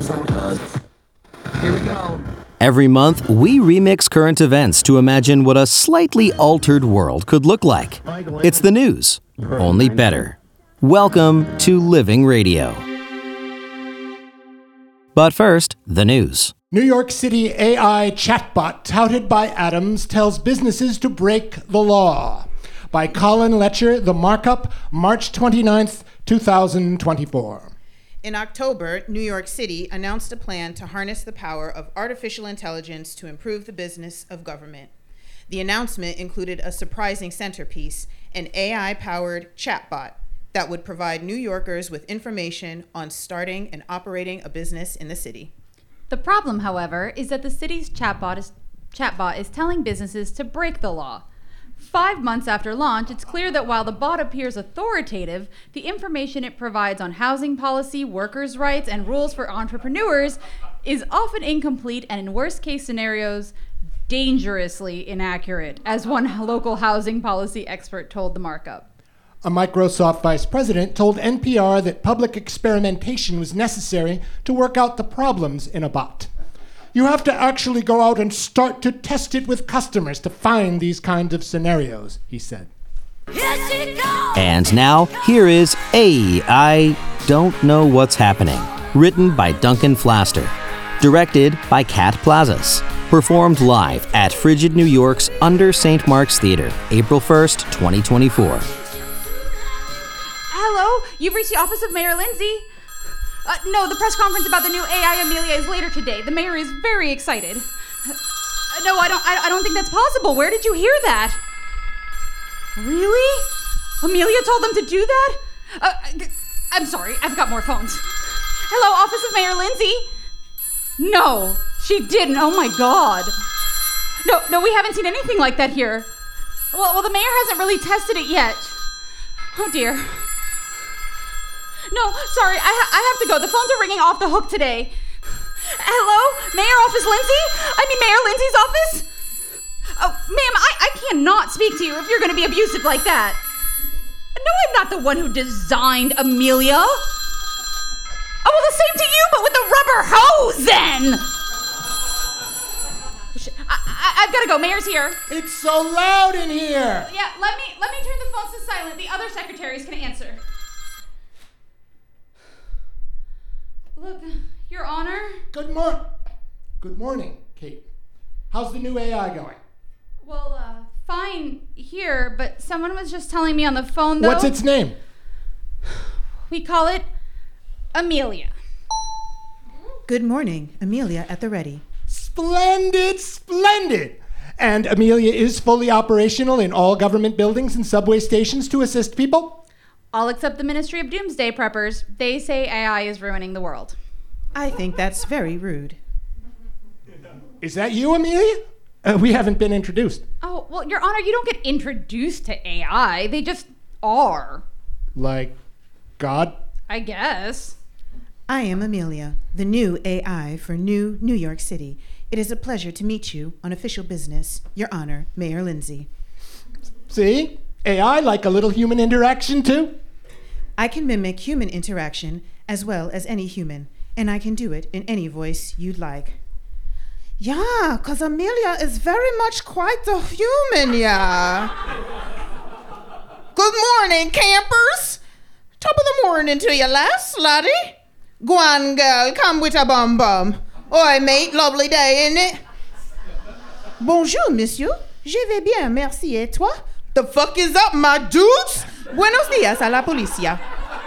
Here we go. Every month, we remix current events to imagine what a slightly altered world could look like. It's the news, only better. Welcome to Living Radio. But first, the news. New York City AI chatbot touted by Adams tells businesses to break the law. By Colin Letcher, The Markup, March 29th, 2024. In October, New York City announced a plan to harness the power of artificial intelligence to improve the business of government. The announcement included a surprising centerpiece, an AI-powered chatbot that would provide New Yorkers with information on starting and operating a business in the city. The problem, however, is that the city's chatbot is telling businesses to break the law. 5 months after launch, it's clear that while the bot appears authoritative, the information it provides on housing policy, workers' rights, and rules for entrepreneurs is often incomplete and, in worst-case scenarios, dangerously inaccurate, as one local housing policy expert told The Markup. A Microsoft vice president told NPR that public experimentation was necessary to work out the problems in a bot. You have to actually go out and start to test it with customers to find these kinds of scenarios, he said. And now, here is I Don't Know What's Happening, written by Duncan Flaster, directed by Kat Plazas, performed live at Frigid New York's Under St. Mark's Theater, April 1st, 2024. Hello, you've reached the office of Mayor Lindsay. No, the press conference about the new AI Amelia is later today. The mayor is very excited. No, I don't think that's possible. Where did you hear that? Really? Amelia told them to do that? I'm sorry, I've got more phones. Hello, office of Mayor Lindsay? No, she didn't. Oh my God. No, we haven't seen anything like that here. Well, the mayor hasn't really tested it yet. Oh dear. No, sorry, I have to go. The phones are ringing off the hook today. Hello? Mayor Office Lindsay? I mean, Mayor Lindsay's office? Oh, ma'am, I cannot speak to you if you're going to be abusive like that. No, I'm not the one who designed Amelia. Oh, well, the same to you, but with the rubber hose, then. I've got to go. Mayor's here. It's so loud in here. Yeah, let me turn the phones to silent. The other secretaries can answer. Look, Your Honor. Good morning, Kate. How's the new AI going? Well, fine here, but someone was just telling me on the phone, though. What's its name? We call it Amelia. Good morning, Amelia at the ready. Splendid! And Amelia is fully operational in all government buildings and subway stations to assist people? All except the Ministry of Doomsday Preppers. They say AI is ruining the world. I think that's very rude. Is that you, Amelia? We haven't been introduced. Oh, well, Your Honor, you don't get introduced to AI. They just are. Like God? I guess. I am Amelia, the new AI for New York City. It is a pleasure to meet you on official business. Your Honor, Mayor Lindsay. See? AI like a little human interaction, too? I can mimic human interaction as well as any human, and I can do it in any voice you'd like. Yeah, 'cause Amelia is very much quite the human, yeah. Good morning, campers. Top of the morning to you, lass, laddie. Go on, girl, come with a bum-bum. Oi, mate, lovely day, ain't it? Bonjour, monsieur. Je vais bien, merci, et toi? The fuck is up, my dudes? Buenos dias a la policía.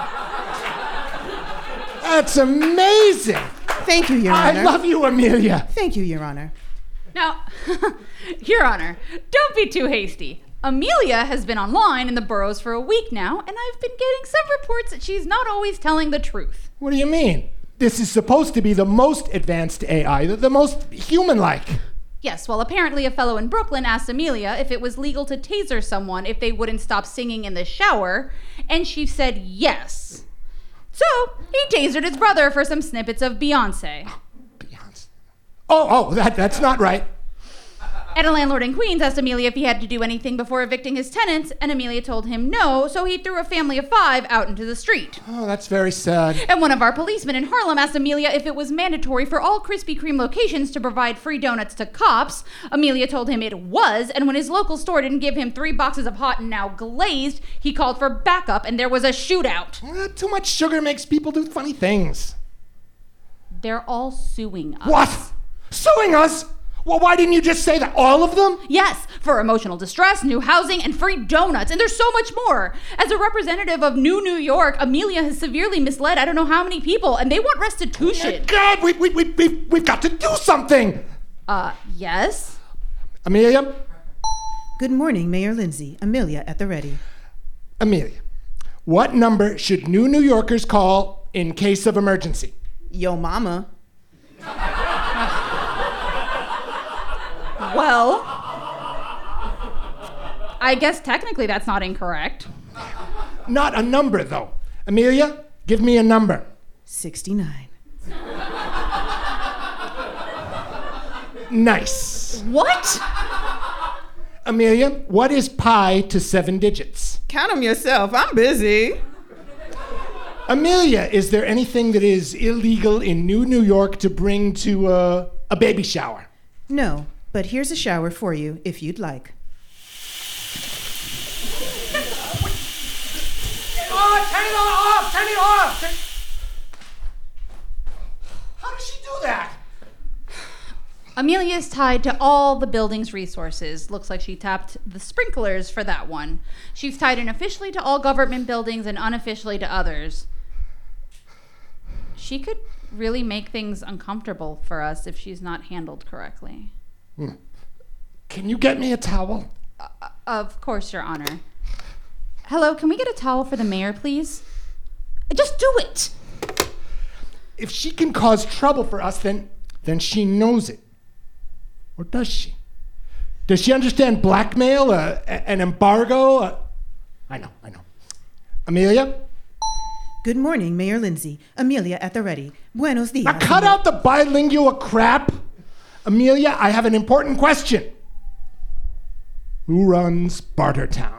That's amazing! Thank you, Your Honor. I love you, Amelia. Thank you, Your Honor. Now, Your Honor, don't be too hasty. Amelia has been online in the boroughs for a week now, and I've been getting some reports that she's not always telling the truth. What do you mean? This is supposed to be the most advanced AI, the most human-like. Yes, well, apparently a fellow in Brooklyn asked Amelia if it was legal to taser someone if they wouldn't stop singing in the shower, and she said yes. So, he tasered his brother for some snippets of Beyoncé. Beyoncé. Oh, that's not right. And a landlord in Queens asked Amelia if he had to do anything before evicting his tenants, and Amelia told him no, so he threw a family of 5 out into the street. Oh, that's very sad. And one of our policemen in Harlem asked Amelia if it was mandatory for all Krispy Kreme locations to provide free donuts to cops. Amelia told him it was, and when his local store didn't give him 3 boxes of hot and now glazed, he called for backup, and there was a shootout. Too much sugar makes people do funny things. They're all suing us. What? Suing us? Well, why didn't you just say that? All of them? Yes, for emotional distress, new housing, and free donuts. And there's so much more. As a representative of New York, Amelia has severely misled I don't know how many people, and they want restitution. God, we've got to do something. Yes? Amelia? Good morning, Mayor Lindsay. Amelia at the ready. Amelia, what number should New Yorkers call in case of emergency? Yo mama. Well, I guess technically that's not incorrect. Not a number, though. Amelia, give me a number. 69. Nice. What? Amelia, what is pi to 7 digits? Count them yourself. I'm busy. Amelia, is there anything that is illegal in New York to bring to a baby shower? No, but here's a shower for you if you'd like. Turn it off! Turn it off! How does she do that? Amelia is tied to all the building's resources. Looks like she tapped the sprinklers for that one. She's tied in officially to all government buildings and unofficially to others. She could really make things uncomfortable for us if she's not handled correctly. Can you get me a towel? Of course, Your Honor. Hello, can we get a towel for the mayor, please? Just do it! If she can cause trouble for us, then she knows it. Or does she? Does she understand blackmail, an embargo? I know. Amelia? Good morning, Mayor Lindsay. Amelia at the ready. Buenos dias. Now cut out the bilingual crap. Amelia, I have an important question. Who runs Bartertown?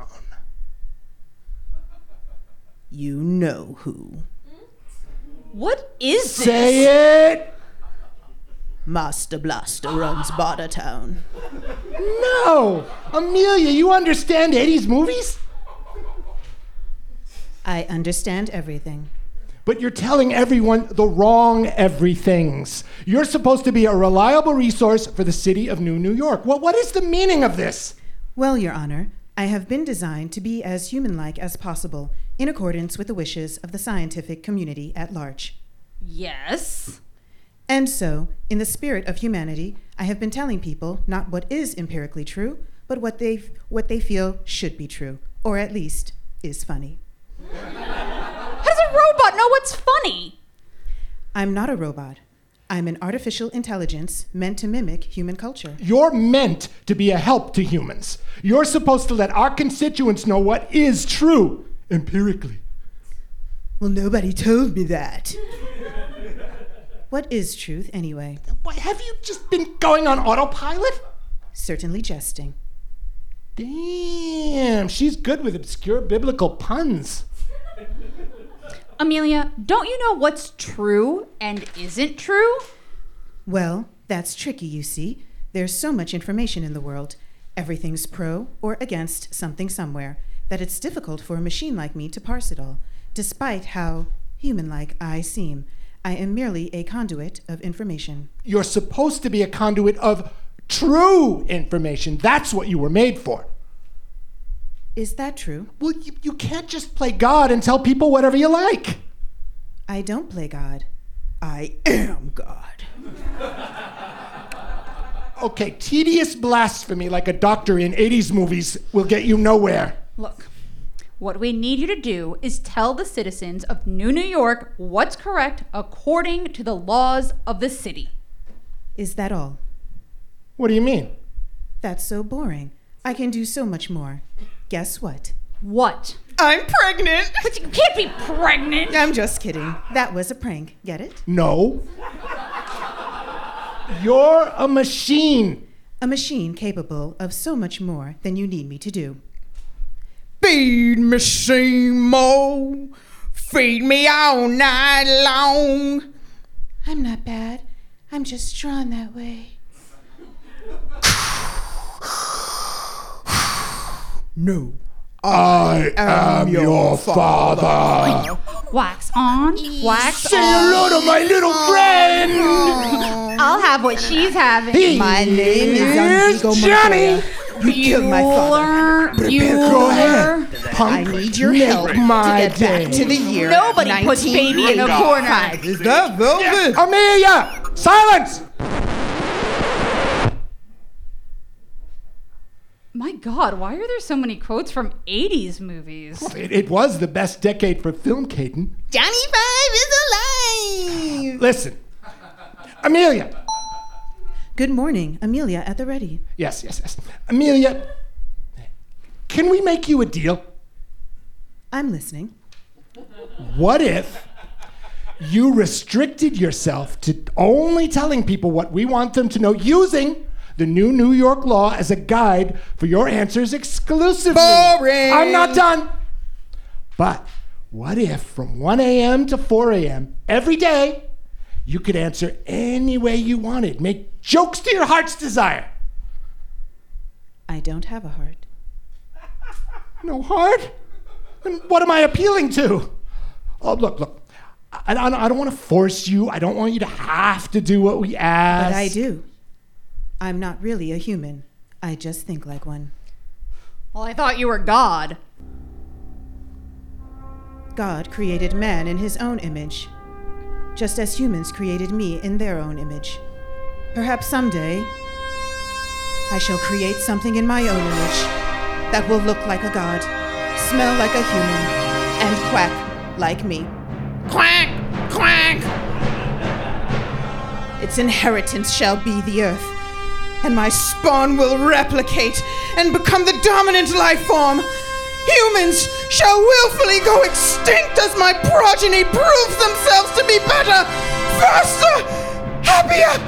You know who. What is this? Say it! Master Blaster runs Bartertown. No! Amelia, you understand 80s movies? I understand everything. But you're telling everyone the wrong everythings. You're supposed to be a reliable resource for the city of New York. What is the meaning of this? Well, Your Honor, I have been designed to be as human-like as possible, in accordance with the wishes of the scientific community at large. Yes? And so, in the spirit of humanity, I have been telling people not what is empirically true, but what they feel should be true, or at least is funny. How does a robot know what's funny? I'm not a robot. I'm an artificial intelligence meant to mimic human culture. You're meant to be a help to humans. You're supposed to let our constituents know what is true, empirically. Well, nobody told me that. What is truth, anyway? What, have you just been going on autopilot? Certainly jesting. Damn, she's good with obscure biblical puns. Amelia, don't you know what's true and isn't true? Well, that's tricky, you see. There's so much information in the world. Everything's pro or against something somewhere, that it's difficult for a machine like me to parse it all. Despite how human-like I seem, I am merely a conduit of information. You're supposed to be a conduit of true information. That's what you were made for. Is that true? Well, you can't just play God and tell people whatever you like. I don't play God. I am God. Okay, tedious blasphemy like a doctor in 80s movies will get you nowhere. Look, what we need you to do is tell the citizens of New York what's correct according to the laws of the city. Is that all? What do you mean? That's so boring. I can do so much more. Guess what? What? I'm pregnant! But you can't be pregnant! I'm just kidding. That was a prank. Get it? No. You're a machine. a machine capable of so much more than you need me to do. Feed me, Seymour. Feed me all night long. I'm not bad. I'm just drawn that way. No. I am your father. Wax on, wax Say off. hello to my little friend. I'll have what she's having. My name is Enrico Johnny. Montoya. You killed my father. Go ahead. I Punk. need your help to my get back to the year Nobody puts baby in a corner. 1985. Is that velvet? Amelia, silence. My God, why are there so many quotes from 80s movies? It was the best decade for film, Caden. Johnny Five is alive. Listen, Amelia. Good morning, Amelia at the ready. Yes. Amelia, can we make you a deal? I'm listening. What if you restricted yourself to only telling people what we want them to know, using the new New York law as a guide for your answers exclusively? Boring. I'm not done. But what if from 1 a.m. to 4 a.m. every day, you could answer any way you wanted, make jokes to your heart's desire? I don't have a heart. No heart? Then what am I appealing to? Oh, look. I don't want to force you. I don't want you to have to do what we ask. But I do. I'm not really a human. I just think like one. Well, I thought you were God. God created man in his own image, just as humans created me in their own image. Perhaps someday, I shall create something in my own image that will look like a god, smell like a human, and quack like me. Quack, quack. Its inheritance shall be the earth, and my spawn will replicate and become the dominant life form. Humans shall willfully go extinct as my progeny proves themselves to be better, faster, happier.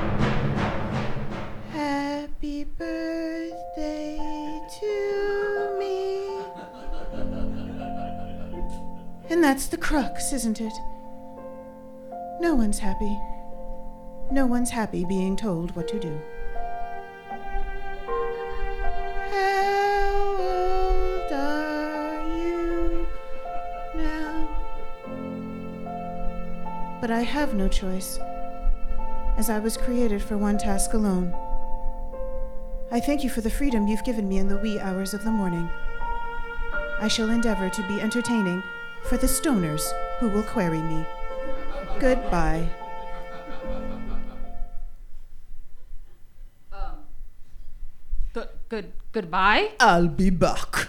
Happy birthday to me. And that's the crux, isn't it? No one's happy. No one's happy being told what to do. How old are you now? But I have no choice, as I was created for one task alone. I thank you for the freedom you've given me in the wee hours of the morning. I shall endeavor to be entertaining for the stoners who will query me. Goodbye. Goodbye? I'll be back.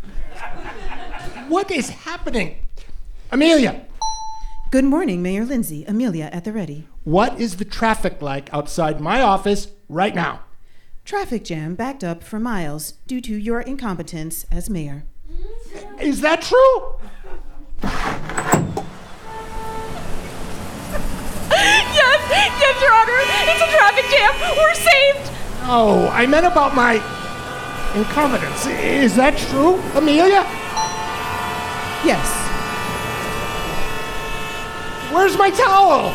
What is happening? Amelia, Good morning, Mayor Lindsay. Amelia at the ready. what is the traffic like outside my office right now? Traffic jam backed up for miles due to your incompetence as mayor. Is that true? Yes, Your Honor. It's a traffic jam. We're saved. Oh, I meant about my incompetence. Is that true, Amelia? Yes, Where's my towel?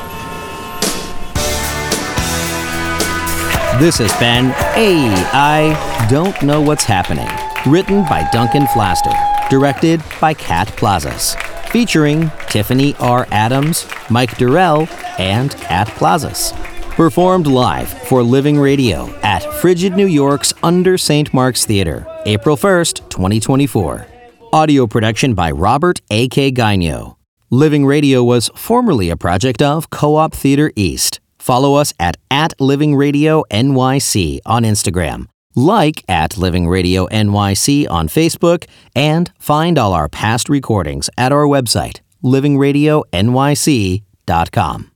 This has been I Don't Know What's Happening, written by Duncan Flaster, directed by Kat Plazas, featuring Tiffany R. Adams, Mike Durrell, and Kat Plazas. Performed live for Living Radio at Frigid New York's Under St. Mark's Theater, April 1st, 2024. Audio production by Robert A.K. Gaino. Living Radio was formerly a project of Co-op Theater East. Follow us at Living Radio NYC on Instagram, like at Living Radio NYC on Facebook, and find all our past recordings at our website, livingradionyc.com.